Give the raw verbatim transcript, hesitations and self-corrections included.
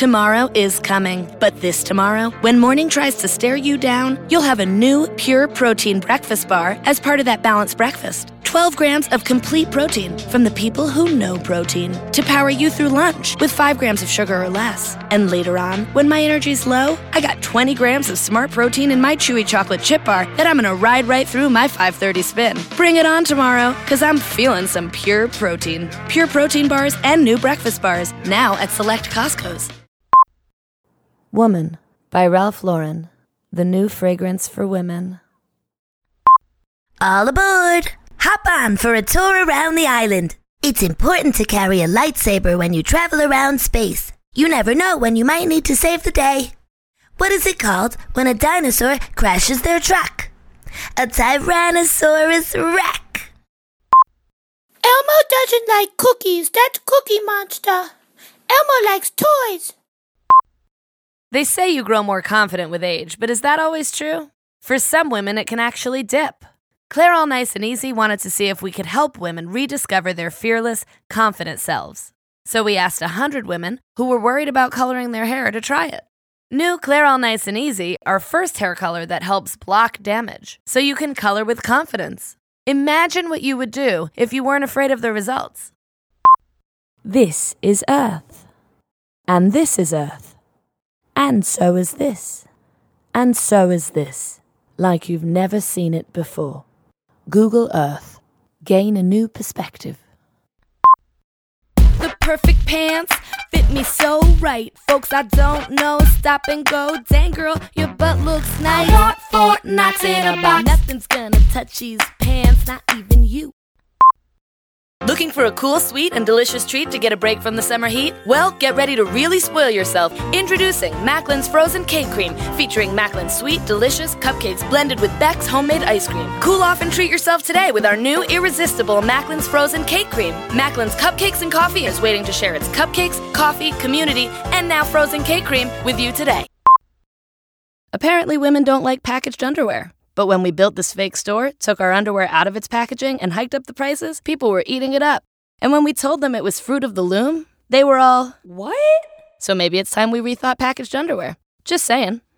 Tomorrow is coming, but this tomorrow, when morning tries to stare you down, you'll have a new Pure Protein breakfast bar as part of that balanced breakfast. twelve grams of complete protein from the people who know protein to power you through lunch with five grams of sugar or less. And later on, when my energy's low, I got twenty grams of smart protein in my chewy chocolate chip bar that I'm gonna ride right through my five thirty spin. Bring it on tomorrow, cause I'm feeling some Pure Protein. Pure Protein bars and new breakfast bars, now at select Costco's. Woman by Ralph Lauren, the new fragrance for women. All aboard! Hop on for a tour around the island. It's important to carry a lightsaber when you travel around space. You never know when you might need to save the day. What is it called when a dinosaur crashes their truck? A Tyrannosaurus Rex. Elmo doesn't like cookies. That's Cookie Monster. Elmo likes toys. They say you grow more confident with age, but is that always true? For some women, it can actually dip. Claire All Nice and Easy wanted to see if we could help women rediscover their fearless, confident selves. So we asked one hundred women who were worried about coloring their hair to try it. New Claire All Nice and Easy are first hair color that helps block damage, so you can color with confidence. Imagine what you would do if you weren't afraid of the results. This is Earth. And this is Earth. And so is this. And so is this. Like you've never seen it before. Google Earth. Gain a new perspective. The perfect pants fit me so right. Folks I don't know, stop and go. Dang girl, your butt looks nice. I want Fort Knox in a box. Nothing's gonna touch these pants, not even you. Looking for a cool, sweet, and delicious treat to get a break from the summer heat? Well, get ready to really spoil yourself. Introducing Macklin's Frozen Cake Cream, featuring Macklin's sweet, delicious cupcakes blended with Beck's homemade ice cream. Cool off and treat yourself today with our new irresistible Macklin's Frozen Cake Cream. Macklin's Cupcakes and Coffee is waiting to share its cupcakes, coffee, community, and now frozen cake cream with you today. Apparently, women don't like packaged underwear. But when we built this fake store, took our underwear out of its packaging, and hiked up the prices, people were eating it up. And when we told them it was Fruit of the Loom, they were all, "What?" So maybe it's time we rethought packaged underwear. Just saying.